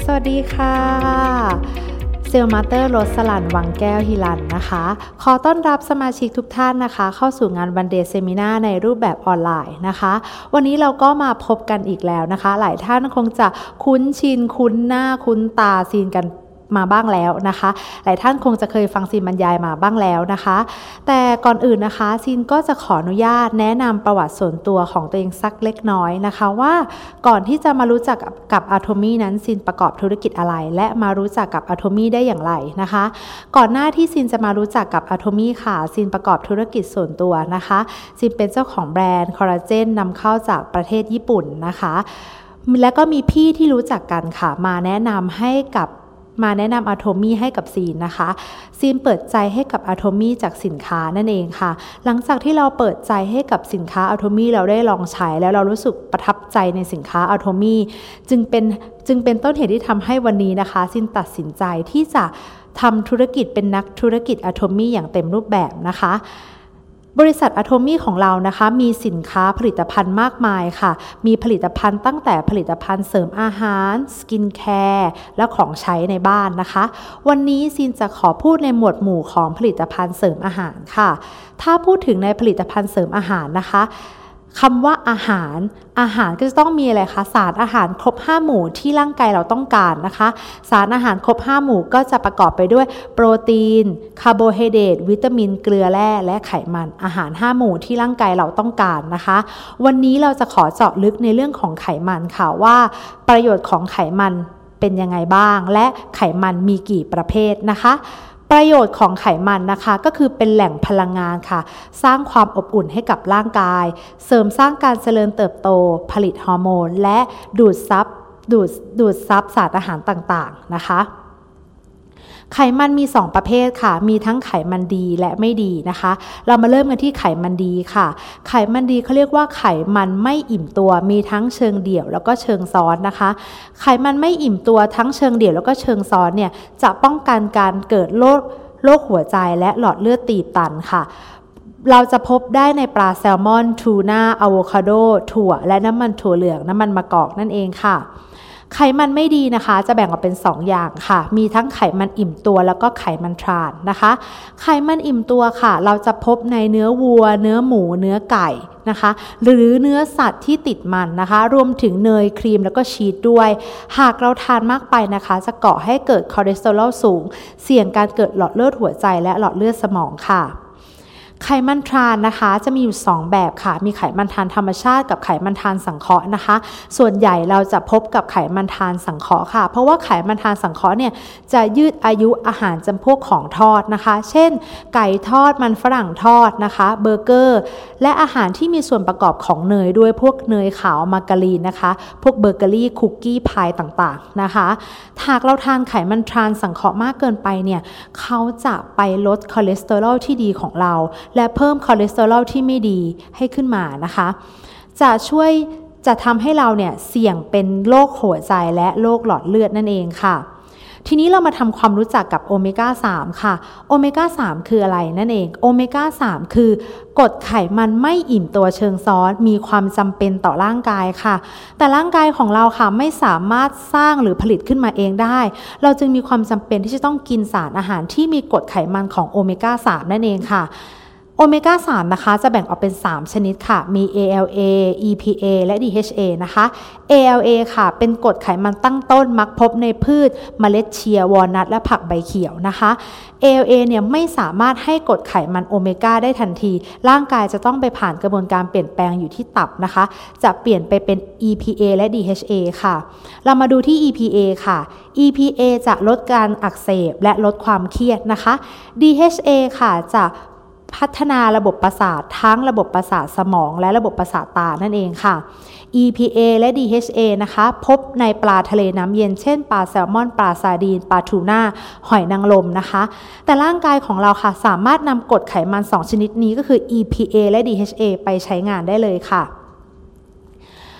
สวัสดีค่ะเซลมาสเตอร์รสลันวังแก้วฮิรันนะคะขอต้อนรับสมาชิกทุกท่านนะคะเข้าสู่งานวันเดย์เซมินาในรูปแบบออนไลน์นะคะวันนี้เราก็มาพบกันอีกแล้วนะคะหลายท่านคงจะคุ้นชินคุ้นหน้าคุ้นตาซีนกันมาบ้างแล้วนะคะหลายท่านคงจะเคยฟังซีนบรรยายมาบ้างแล้วนะคะแต่ก่อนอื่นนะคะซีนก็จะขออนุญาตแนะนำประวัติส่วนตัวของตัวเองสักเล็กน้อยนะคะว่าก่อนที่จะมารู้จักกับAtomyนั้นซีนประกอบธุรกิจอะไรและมารู้จักกับAtomyได้อย่างไรนะคะก่อนหน้าที่ซีนจะมารู้จักกับAtomyค่ะซีนประกอบธุรกิจส่วนตัวนะคะซีนเป็นเจ้าของแบรนด์คอลลาเจนนำเข้าจากประเทศญี่ปุ่นนะคะและก็มีพี่ที่รู้จักกันค่ะมาแนะนำAtomy ให้กับซีนนะคะซีนเปิดใจให้กับAtomyจากสินค้านั่นเองค่ะหลังจากที่เราเปิดใจให้กับสินค้าAtomyเราได้ลองใช้แล้วเรารู้สึกประทับใจในสินค้าAtomyจึงเป็นต้นเหตุที่ทำให้วันนี้นะคะซีนตัดสินใจที่จะทำธุรกิจเป็นนักธุรกิจAtomyอย่างเต็มรูปแบบนะคะบริษัทAtomyของเรานะคะมีสินค้าผลิตภัณฑ์มากมายค่ะมีผลิตภัณฑ์ตั้งแต่ผลิตภัณฑ์เสริมอาหารสกินแคร์และของใช้ในบ้านนะคะวันนี้ซีนจะขอพูดในหมวดหมู่ของผลิตภัณฑ์เสริมอาหารค่ะถ้าพูดถึงในผลิตภัณฑ์เสริมอาหารนะคะคำว่าอาหารก็จะต้องมีอะไรคะสารอาหารครบ5หมู่ที่ร่างกายเราต้องการนะคะสารอาหารครบ5หมู่ก็จะประกอบไปด้วยโปรตีนคาร์โบไฮเดรตวิตามินเกลือแร่และไขมันอาหาร5หมู่ที่ร่างกายเราต้องการนะคะวันนี้เราจะขอเจาะลึกในเรื่องของไขมันค่ะว่าประโยชน์ของไขมันเป็นยังไงบ้างและไขมันมีกี่ประเภทนะคะประโยชน์ของไขมันนะคะก็คือเป็นแหล่งพลังงานค่ะสร้างความอบอุ่นให้กับร่างกายเสริมสร้างการเจริญเติบโตผลิตฮอร์โมนและดูดซับสารอาหารต่างๆนะคะไขมันมี2ประเภทค่ะมีทั้งไขมันดีและไม่ดีนะคะเรามาเริ่มกันที่ไขมันดีค่ะไขมันดีเขาเรียกว่าไขมันไม่อิ่มตัวมีทั้งเชิงเดี่ยวแล้วก็เชิงซ้อนนะคะไขมันไม่อิ่มตัวทั้งเชิงเดี่ยวแล้วก็เชิงซ้อนเนี่ยจะป้องกันการเกิดโรคหัวใจและหลอดเลือดตีบตันค่ะเราจะพบได้ในปลาแซลมอนทูน่าอะโวคาโดถั่วและน้ำมันถั่วเหลืองน้ำมันมะกอกนั่นเองค่ะไขมันไม่ดีนะคะจะแบ่งออกเป็น2อย่างค่ะมีทั้งไขมันอิ่มตัวแล้วก็ไขมันทรานนะคะไขมันอิ่มตัวค่ะเราจะพบในเนื้อวัวเนื้อหมูเนื้อไก่นะคะหรือเนื้อสัตว์ที่ติดมันนะคะรวมถึงเนยครีมแล้วก็ชีสด้วยหากเราทานมากไปนะคะจะก่อให้เกิดคอเลสเตอรอลสูงเสี่ยงการเกิดหลอดเลือดหัวใจและหลอดเลือดสมองค่ะไขมันทรานนะคะจะมีอยู่2แบบค่ะมีไขมันทรานธรรมชาติกับไขมันทรานสังเคราะห์นะคะส่วนใหญ่เราจะพบกับไขมันทรานสังเคราะห์ค่ะเพราะว่าไขมันทรานสังเคราะห์เนี่ยจะยืดอายุอาหารจำพวกของทอดนะคะเช่นไก่ทอดมันฝรั่งทอดนะคะเบอร์เกอร์และอาหารที่มีส่วนประกอบของเนยด้วยพวกเนยขาวมาการีนนะคะพวกเบเกอรี่คุกกี้พายต่างๆนะคะหากเราทานไขมันทรานสังเคราะห์มากเกินไปเนี่ยเขาจะไปลดคอเลสเตอรอลที่ดีของเราและเพิ่มคอเลสเตอรอลที่ไม่ดีให้ขึ้นมานะคะจะทำให้เราเนี่ยเสี่ยงเป็นโรคหัวใจและโรคหลอดเลือดนั่นเองค่ะทีนี้เรามาทำความรู้จักกับโอเมก้า3ค่ะโอเมก้า3คืออะไรนั่นเองโอเมก้า3คือกรดไขมันไม่อิ่มตัวเชิงซ้อนมีความจำเป็นต่อร่างกายค่ะแต่ร่างกายของเราค่ะไม่สามารถสร้างหรือผลิตขึ้นมาเองได้เราจึงมีความจำเป็นที่จะต้องกินสารอาหารที่มีกรดไขมันของโอเมก้า3นั่นเองค่ะโอเมก้า3นะคะจะแบ่งออกเป็น3ชนิดค่ะมี ALA EPA และ DHA นะคะ ALA ค่ะเป็นกรดไขมันตั้งต้นมักพบในพืชเมล็ดเชียร์วอลนัทและผักใบเขียวนะคะ ALA เนี่ยไม่สามารถให้กรดไขมันโอเมก้าได้ทันทีร่างกายจะต้องไปผ่านกระบวนการเปลี่ยนแปลงอยู่ที่ตับนะคะจะเปลี่ยนไปเป็น EPA และ DHA ค่ะเรามาดูที่ EPA ค่ะ EPA จะลดการอักเสบและลดความเครียดนะคะ DHA ค่ะจะพัฒนาระบบประสาททั้งระบบประสาทสมองและระบบประสาทตานั่นเองค่ะ EPA และ DHA นะคะพบในปลาทะเลน้ำเย็นเช่นปลาแซลมอนปลาซาร์ดีนปลาทูน่าหอยนางรมนะคะแต่ร่างกายของเราค่ะสามารถนำกรดไขมัน2ชนิดนี้ก็คือ EPA และ DHA ไปใช้งานได้เลยค่ะ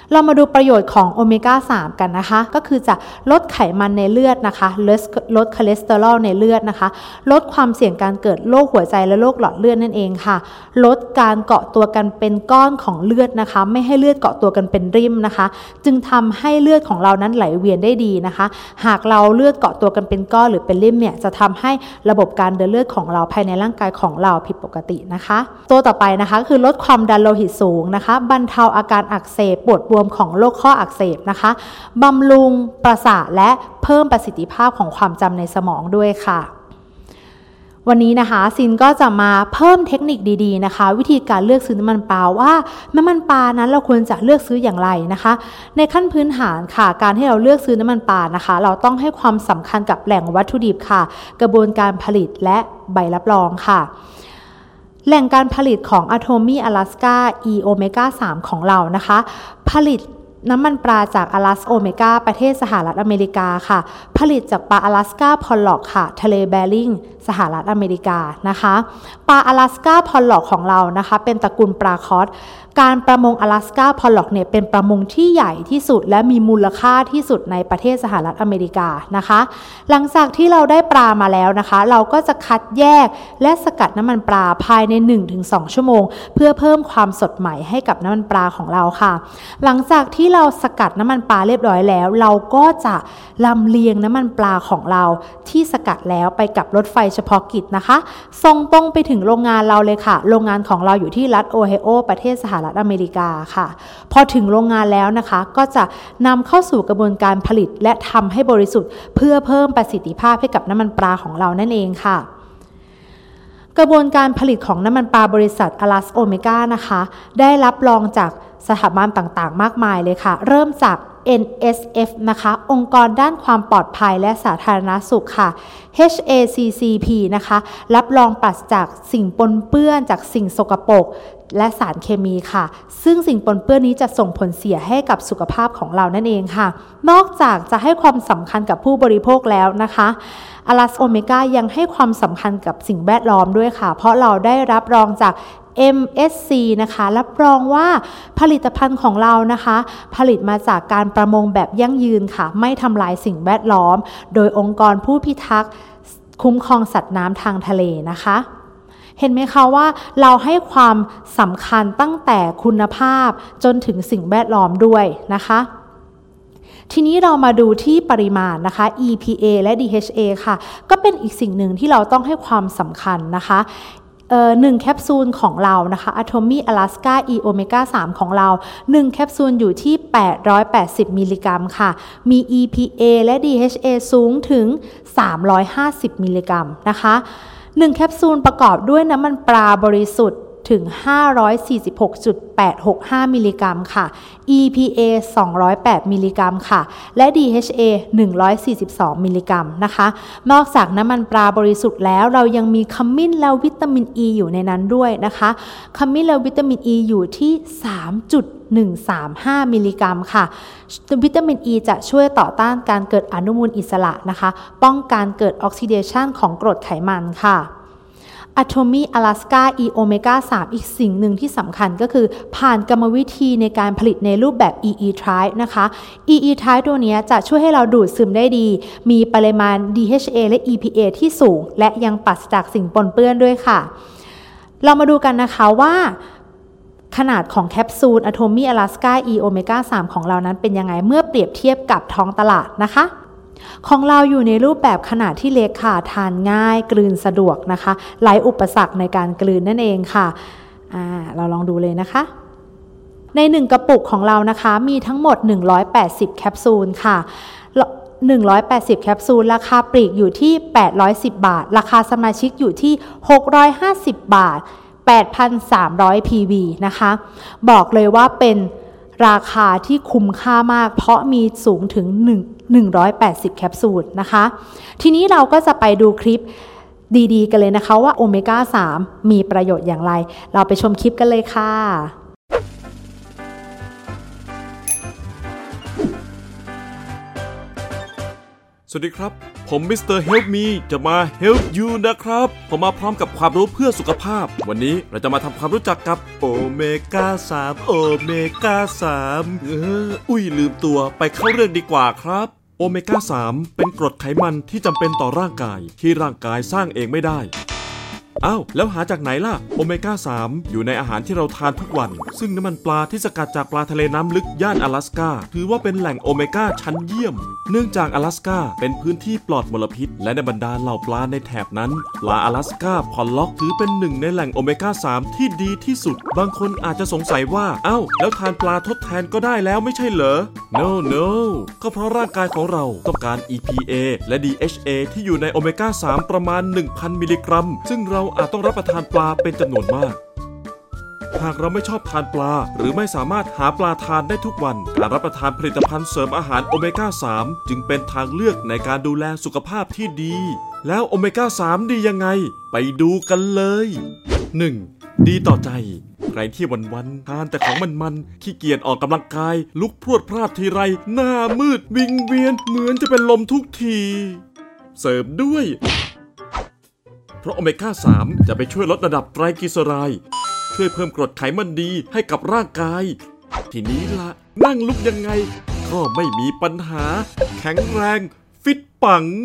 เรามาดูประโยชน์ของโอเมก้า 3 กันนะคะก็คือจะลดไขมันในเลือดนะคะลดคอเลสเตอรอลในเลือดนะคะลดความเสี่ยงการเกิดโรคหัวใจและโรคหลอดเลือดนั่นเองค่ะลดการเกาะตัวกันเป็นก้อนของเลือดนะคะไม่ให้เลือดเกาะตัวกันเป็นริ่มนะคะจึงทำให้เลือดของเรานั้นไหลเวียนได้ดีนะคะหากเราเลือดเกาะตัวกันเป็นก้อนหรือเป็นริ่มเนี่ยจะทำให้ระบบการเดินเลือดของเราภายในร่างกายของเราผิดปกตินะคะตัวต่อไปนะคะคือลดความดันโลหิตสูงนะคะบรรเทาอาการอักเสบปวดบวมของโรคข้ออักเสบนะคะบำรุงประสาทและเพิ่มประสิทธิภาพของความจำในสมองด้วยค่ะวันนี้นะคะซินก็จะมาเพิ่มเทคนิคดีๆนะคะวิธีการเลือกซื้อน้ำมันปลาว่าน้ำมันปลานั้นเราควรจะเลือกซื้ออย่างไรนะคะในขั้นพื้นฐานค่ะการที่เราเลือกซื้อน้ำมันปลานะคะเราต้องให้ความสำคัญกับแหล่งวัตถุดิบค่ะกระบวนการผลิตและใบรับรองค่ะแหล่งการผลิตของ Atomy Alaska E Omega 3 ของเรานะคะผลิตน้ำมันปลาจากอลาสโอเมก้าประเทศสหรัฐอเมริกาค่ะผลิตจากปลาอลาสกาพอลล็อกค่ะทะเลแบริ่งสหรัฐอเมริกานะคะปลาอลาสกาพอลล็อกของเรานะคะเป็นตระกูลปลาคอสการประมงอลาสกาพอลล็อกเนี่ยเป็นประมงที่ใหญ่ที่สุดและมีมูลค่าที่สุดในประเทศสหรัฐอเมริกานะคะหลังจากที่เราได้ปลามาแล้วนะคะเราก็จะคัดแยกและสกัดน้ำมันปลาภายใน 1-2 ชั่วโมงเพื่อเพิ่มความสดใหม่ให้กับน้ำมันปลาของเราค่ะหลังจากที่เราสกัดน้ำมันปลาเรียบร้อยแล้วเราก็จะลำเลียงน้ำมันปลาของเราที่สกัดแล้วไปกับรถไฟเฉพาะกิจนะคะส่งตรงไปถึงโรงงานเราเลยค่ะโรงงานของเราอยู่ที่รัฐโอไฮโอประเทศสหรัฐอเมริกาค่ะพอถึงโรงงานแล้วนะคะก็จะนำเข้าสู่กระบวนการผลิตและทำให้บริสุทธิ์เพื่อเพิ่มประสิทธิภาพให้กับน้ำมันปลาของเรานั่นเองค่ะกระบวนการผลิตของน้ำมันปลาบริษัทอลาสโอเมก้านะคะได้รับรองจากสถาบันต่างๆมากมายเลยค่ะเริ่มจาก NSF นะคะองค์กรด้านความปลอดภัยและสาธารณสุขค่ะ HACCP นะคะรับรองปราศจากสิ่งปนเปื้อนจากสิ่งสกปรกและสารเคมีค่ะซึ่งสิ่งปนเปื้อนนี้จะส่งผลเสียให้กับสุขภาพของเรานั่นเองค่ะนอกจากจะให้ความสำคัญกับผู้บริโภคแล้วนะคะอลาสโอเมก้ายังให้ความสำคัญกับสิ่งแวดล้อมด้วยค่ะเพราะเราได้รับรองจาก MSC นะคะรับรองว่าผลิตภัณฑ์ของเรานะคะผลิตมาจากการประมงแบบยั่งยืนค่ะไม่ทำลายสิ่งแวดล้อมโดยองค์กรผู้พิทักษ์คุ้มครองสัตว์น้ำทางทะเลนะคะเห็นไหมคะว่าเราให้ความสำคัญตั้งแต่คุณภาพจนถึงสิ่งแวดล้อมด้วยนะคะทีนี้เรามาดูที่ปริมาณนะคะ EPA และ DHA ค่ะก็เป็นอีกสิ่งหนึ่งที่เราต้องให้ความสำคัญนะคะ1แคปซูลของเรานะคะ Atomy Alaska E Omega 3 ของเรา1แคปซูลอยู่ที่880มิลลิกรัมค่ะมี EPA และ DHA สูงถึง350มิลลิกรัมนะคะ1แคปซูลประกอบด้วยน้ำมันปลาบริสุทธิ์ถึง 546.865 มิลลิกรัมค่ะ EPA 208 มิลลิกรัมค่ะและ DHA 142 มิลลิกรัมนะคะนอกจากน้ำมันปลาบริสุทธิ์แล้วเรายังมีขมิ้นและวิตามิน E อยู่ในนั้นด้วยนะคะขมิ้นและวิตามิน E อยู่ที่ 3.135 มิลลิกรัมค่ะวิตามิน E จะช่วยต่อต้านการเกิดอนุมูลอิสระนะคะป้องกันเกิดออกซิเดชันของกรดไขมันค่ะAtomy Alaska E Omega 3 อีกสิ่งหนึ่งที่สำคัญก็คือผ่านกรรมวิธีในการผลิตในรูปแบบ EE-Type นะคะ EE-Type ตัวนี้จะช่วยให้เราดูดซึมได้ดีมีปริมาณ DHA และ EPA ที่สูงและยังปราศจากสิ่งปนเปื้อนด้วยค่ะเรามาดูกันนะคะว่าขนาดของแคปซูล Atomy Alaska E Omega 3 ของเรานั้นเป็นยังไงเมื่อเปรียบเทียบกับท้องตลาดนะคะของเราอยู่ในรูปแบบขนาดที่เล็กค่ะทานง่ายกลืนสะดวกนะคะไร้อุปสรรคในการกลืนนั่นเองค่ะเราลองดูเลยนะคะใน1กระปุกของเรานะคะมีทั้งหมด180แคปซูลค่ะ180แคปซูลราคาปลีกอยู่ที่810บาทราคาสมาชิกอยู่ที่650บาท 8,300 PV นะคะบอกเลยว่าเป็นราคาที่คุ้มค่ามากเพราะมีสูงถึง180แคปซูลนะคะทีนี้เราก็จะไปดูคลิปดีๆกันเลยนะคะว่าโอเมก้า 3 มีประโยชน์อย่างไรเราไปชมคลิปกันเลยค่ะสวัสดีครับผมมิสเตอร์เฮลป์มีจะมา Help You นะครับผมมาพร้อมกับความรู้เพื่อสุขภาพวันนี้เราจะมาทำความรู้จักกับโอเมก้า3โอเมก้า3ลืมตัวไปเข้าเรื่องดีกว่าครับโอเมก้า3เป็นกรดไขมันที่จำเป็นต่อร่างกายที่ร่างกายสร้างเองไม่ได้แล้วหาจากไหนล่ะโอเมก้า3อยู่ในอาหารที่เราทานทุกวันซึ่งน้ำมันปลาที่สกัดจากปลาทะเลน้ำลึกย่าน阿拉斯กาถือว่าเป็นแหล่งโอเมก้าชั้นเยี่ยมเนื่องจาก阿拉斯กาเป็นพื้นที่ปลอดมลพิษและในบรรดาเหล่าปลาในแถบนั้นปลา阿拉斯กาพอลล็อกถือเป็นหนึ่งในแหล่งโอเมก้า3ที่ดีที่สุดบางคนอาจจะสงสัยว่าแล้วทานปลาทดแทนก็ได้แล้วไม่ใช่เหรอ No ก็เพราะร่างกายของเราต้องการ EPA และ DHA ที่อยู่ในโอเมก้า3ประมาณ 1,000 มิลลิกรัมซึ่งเราอาจต้องรับประทานปลาเป็นจำนวนมากหากเราไม่ชอบทานปลาหรือไม่สามารถหาปลาทานได้ทุกวันการรับประทานผลิตภัณฑ์เสริมอาหารโอเมก้า3จึงเป็นทางเลือกในการดูแลสุขภาพที่ดีแล้วโอเมก้า3ดียังไงไปดูกันเลย 1. ดีต่อใจใครที่วันๆทานแต่ของมันๆขี้เกียจออกกำลังกายลุกพรวดพราดทีไรหน้ามืดวิงเวียนเหมือนจะเป็นลมทุกทีเสริมด้วยเพราะโอเมก้า3จะไปช่วยลดระดับไตรกลีเซอไรด์ช่วยเพิ่มกรดไขมันดีให้กับร่างกายทีนี้ละนั่งลุกยังไงก็ไม่มีปัญหาแข็งแรงฟิตปัง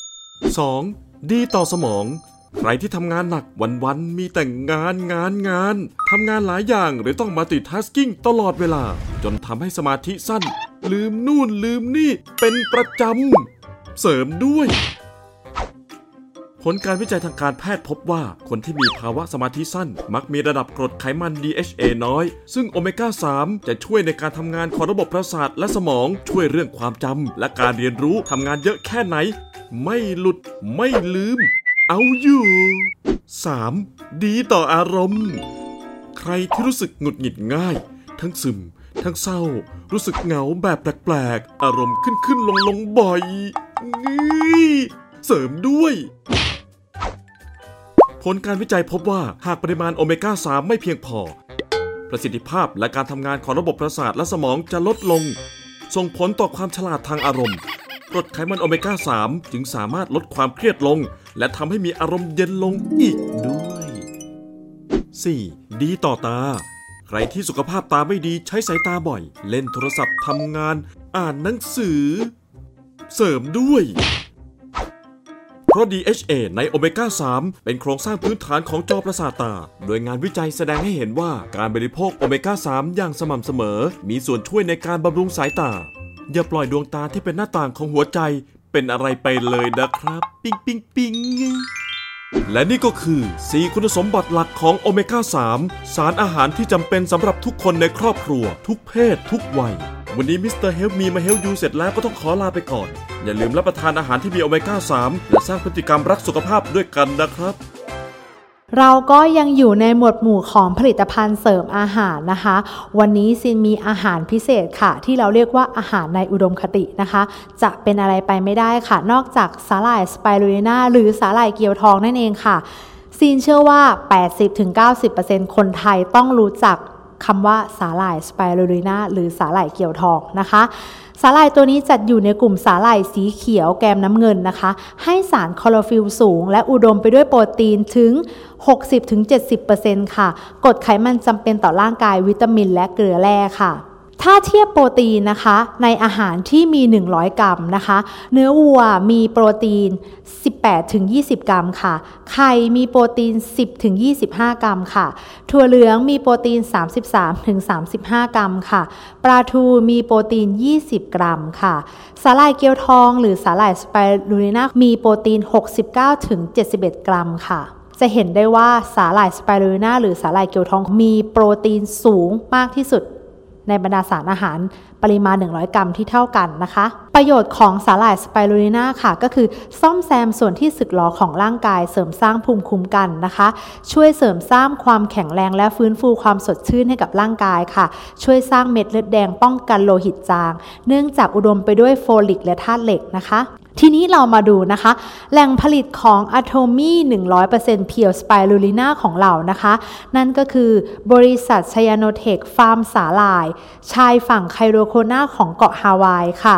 2. ดีต่อสมองใครที่ทำงานหนักวันๆมีแต่งานทำงานหลายอย่างหรือต้องมัลติทาสกิ้งตลอดเวลาจนทำให้สมาธิสั้นลืมนู่นลืมนี่เป็นประจำเสริมด้วยผลการวิจัยทางการแพทย์พบว่าคนที่มีภาวะสมาธิสั้นมักมีระดับกรดไขมัน DHA น้อยซึ่งโอเมก้า3จะช่วยในการทำงานของระบบประสาทและสมองช่วยเรื่องความจำและการเรียนรู้ทำงานเยอะแค่ไหนไม่หลุดไม่ลืมเอาอยู่ 3. ดีต่ออารมณ์ใครที่รู้สึกหงุดหงิดง่ายทั้งซึมทั้งเศร้ารู้สึกเหงาแบบแปลกๆอารมณ์ขึ้นลงบ่อยเสริมด้วยผลการวิจัยพบว่าหากปริมาณโอเมก้า3ไม่เพียงพอประสิทธิภาพและการทำงานของระบบประสาทและสมองจะลดลงส่งผลต่อความฉลาดทางอารมณ์กรดไขมันโอเมก้า3จึงสามารถลดความเครียดลงและทำให้มีอารมณ์เย็นลงอีกด้วย 4. ดีต่อตาใครที่สุขภาพตาไม่ดีใช้สายตาบ่อยเล่นโทรศัพท์ทำงานอ่านหนังสือเสริมด้วยเพราะ DHA ในโอเมก้า3เป็นโครงสร้างพื้นฐานของจอประสาทตาโดยงานวิจัยแสดงให้เห็นว่าการบริโภคโอเมก้า3อย่างสม่ำเสมอมีส่วนช่วยในการบำรุงสายตาอย่าปล่อยดวงตาที่เป็นหน้าต่างของหัวใจเป็นอะไรไปเลยนะครับปิ๊งและนี่ก็คือ4คุณสมบัติหลักของโอเมก้า3สารอาหารที่จำเป็นสำหรับทุกคนในครอบครัวทุกเพศทุกวัยวันนี้มิสเตอร์เฮลป์มีมา Help You เสร็จแล้วก็ต้องขอลาไปก่อนอย่าลืมรับประทานอาหารที่มีโอเมก้า3และสร้างพฤติกรรมรักสุขภาพด้วยกันนะครับเราก็ยังอยู่ในหมวดหมู่ของผลิตภัณฑ์เสริมอาหารนะคะวันนี้ซินมีอาหารพิเศษค่ะที่เราเรียกว่าอาหารในอุดมคตินะคะจะเป็นอะไรไปไม่ได้ค่ะนอกจากสาหร่ายสไปรูลิน่าหรือสาหร่ายเกี๊ยวทองนั่นเองค่ะซินเชื่อว่า 80-90% คนไทยต้องรู้จักคำว่าสาหร่ายสไปรูลิน่าหรือสาหร่ายเกี๊ยวทองนะคะสาหร่ายตัวนี้จัดอยู่ในกลุ่มสาหร่ายสีเขียวแกมน้ำเงินนะคะให้สารคลอโรฟิลล์สูงและอุดมไปด้วยโปรตีนถึง 60-70% ค่ะกรดไขมันจำเป็นต่อร่างกายวิตามินและเกลือแร่ค่ะถ้าเทียบโปรตีนนะคะในอาหารที่มี100 กรัมนะคะเนื้อวัวมีโปรตีน 18-20 กรัมค่ะไข่มีโปรตีน 10-25 กรัมค่ะถั่วเหลืองมีโปรตีน 33-35 กรัมค่ะปลาทูมีโปรตีน 20 กรัมค่ะสาหร่ายเกี๊ยวทองหรือสาหร่ายสไปรูลิน่ามีโปรตีน 69-71 กรัมค่ะจะเห็นได้ว่าสาหร่ายสไปรูลิน่าหรือสาหร่ายเกี๊ยวทองมีโปรตีนสูงมากที่สุดในบรรดาสารอาหารปริมาณ100 กรัมที่เท่ากันนะคะประโยชน์ของสาหร่ายสไปรูลิน่าค่ะก็คือซ่อมแซมส่วนที่สึกหรอของร่างกายเสริมสร้างภูมิคุ้มกันนะคะช่วยเสริมสร้างความแข็งแรงและฟื้นฟูความสดชื่นให้กับร่างกายค่ะช่วยสร้างเม็ดเลือดแดงป้องกันโลหิตจางเนื่องจากอุดมไปด้วยโฟลิกและธาตุเหล็กนะคะทีนี้เรามาดูนะคะแหล่งผลิตของ Atomy 100% Pure Spirulina ของเรานะคะนั่นก็คือบริษัท Cyanotech ฟาร์มสาหร่ายชายฝั่งไคโรโคนาของเกาะฮาวายค่ะ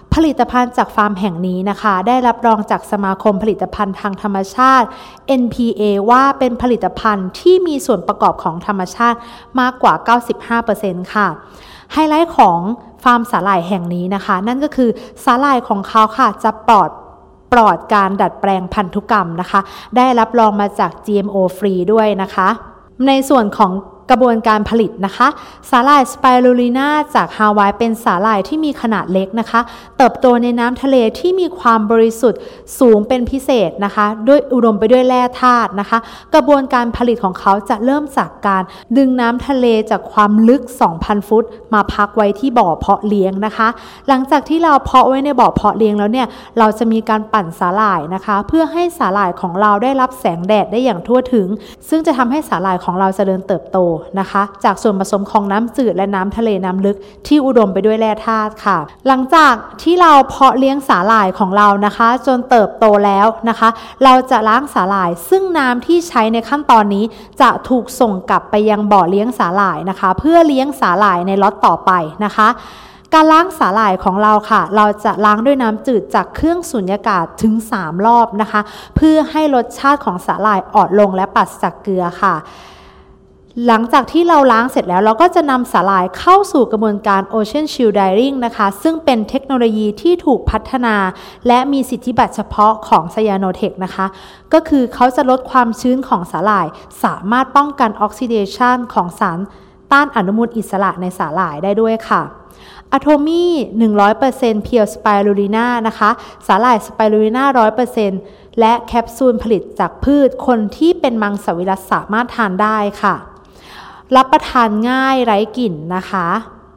ผลิตภัณฑ์จากฟาร์มแห่งนี้นะคะได้รับรองจากสมาคมผลิตภัณฑ์ทางธรรมชาติ NPA ว่าเป็นผลิตภัณฑ์ที่มีส่วนประกอบของธรรมชาติมากกว่า 95% ค่ะไฮไลท์ของฟาร์มสาหร่ายแห่งนี้นะคะนั่นก็คือสาหร่ายของเขาค่ะจะปลอดการดัดแปลงพันธุกรรมนะคะได้รับรองมาจาก GMO ฟรีด้วยนะคะในส่วนของกระบวนการผลิตนะคะสาหร่ายสไปรูลิน่าจากฮาวายเป็นสาหร่ายที่มีขนาดเล็กนะคะเติบโตในน้ำทะเลที่มีความบริสุทธิ์สูงเป็นพิเศษนะคะด้วยอุดมไปด้วยแร่ธาตุนะคะกระบวนการผลิตของเขาจะเริ่มจากการดึงน้ำทะเลจากความลึก 2,000 ฟุตมาพักไว้ที่บ่อเพาะเลี้ยงนะคะหลังจากที่เราเพาะไว้ในบ่อเพาะเลี้ยงแล้วเนี่ยเราจะมีการปั่นสาหร่ายนะคะเพื่อให้สาหร่ายของเราได้รับแสงแดดได้อย่างทั่วถึงซึ่งจะทำให้สาหร่ายของเราเจริญเติบโตนะคะจากส่วนผสมของน้ำจืดและน้ำทะเลน้ำลึกที่อุดมไปด้วยแร่ธาตุค่ะหลังจากที่เราเพาะเลี้ยงสาหร่ายของเรานะคะจนเติบโตแล้วนะคะเราจะล้างสาหร่ายซึ่งน้ำที่ใช้ในขั้นตอนนี้จะถูกส่งกลับไปยังบ่อเลี้ยงสาหร่ายนะคะเพื่อเลี้ยงสาหร่ายในล็อตต่อไปนะคะการล้างสาหร่ายของเราค่ะเราจะล้างด้วยน้ำจืดจากเครื่องสูญญากาศถึง3รอบนะคะเพื่อให้รสชาติของสาหร่ายอ่อนลงและปราศจากเกลือค่ะหลังจากที่เราล้างเสร็จแล้วเราก็จะนำสาหร่ายเข้าสู่กระบวนการ Ocean Shield Drying นะคะซึ่งเป็นเทคโนโลยีที่ถูกพัฒนาและมีสิทธิบัตรเฉพาะของ Cyanotech นะคะก็คือเขาจะลดความชื้นของสาหร่ายสามารถป้องกันออกซิเดชันของสารต้านอนุมูลอิสระในสาหร่ายได้ด้วยค่ะAtomy 100% Pure Spirulina นะคะสาหร่ายสไปรูลิน่า 100% และแคปซูลผลิตจากพืชคนที่เป็นมังสวิรัติสามารถทานได้ค่ะรับประทานง่ายไร้กลิ่นนะคะ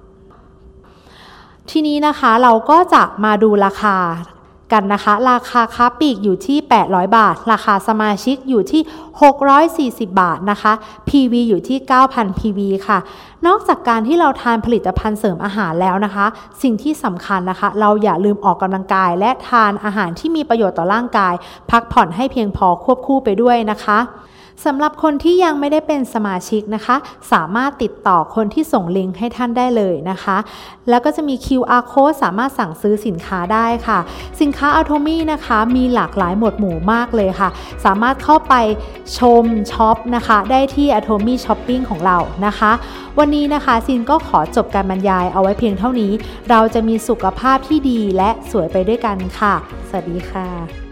ทีนี้นะคะเราก็จะมาดูราคากันนะคะราคาค้าปลีกอยู่ที่800 บาทราคาสมาชิกอยู่ที่640 บาทนะคะ PV อยู่ที่ 9,000 PV ค่ะนอกจากการที่เราทานผลิตภัณฑ์เสริมอาหารแล้วนะคะสิ่งที่สำคัญนะคะเราอย่าลืมออกกำลังกายและทานอาหารที่มีประโยชน์ต่อร่างกายพักผ่อนให้เพียงพอควบคู่ไปด้วยนะคะสำหรับคนที่ยังไม่ได้เป็นสมาชิกนะคะสามารถติดต่อคนที่ส่งลิงก์ให้ท่านได้เลยนะคะแล้วก็จะมี QR code สามารถสั่งซื้อสินค้าได้ค่ะสินค้า Atomy นะคะมีหลากหลายหมวดหมู่มากเลยค่ะสามารถเข้าไปชมช็อปนะคะได้ที่ Atomy Shopping ของเรานะคะวันนี้นะคะซินก็ขอจบการบรรยายเอาไว้เพียงเท่านี้เราจะมีสุขภาพที่ดีและสวยไปด้วยกันค่ะสวัสดีค่ะ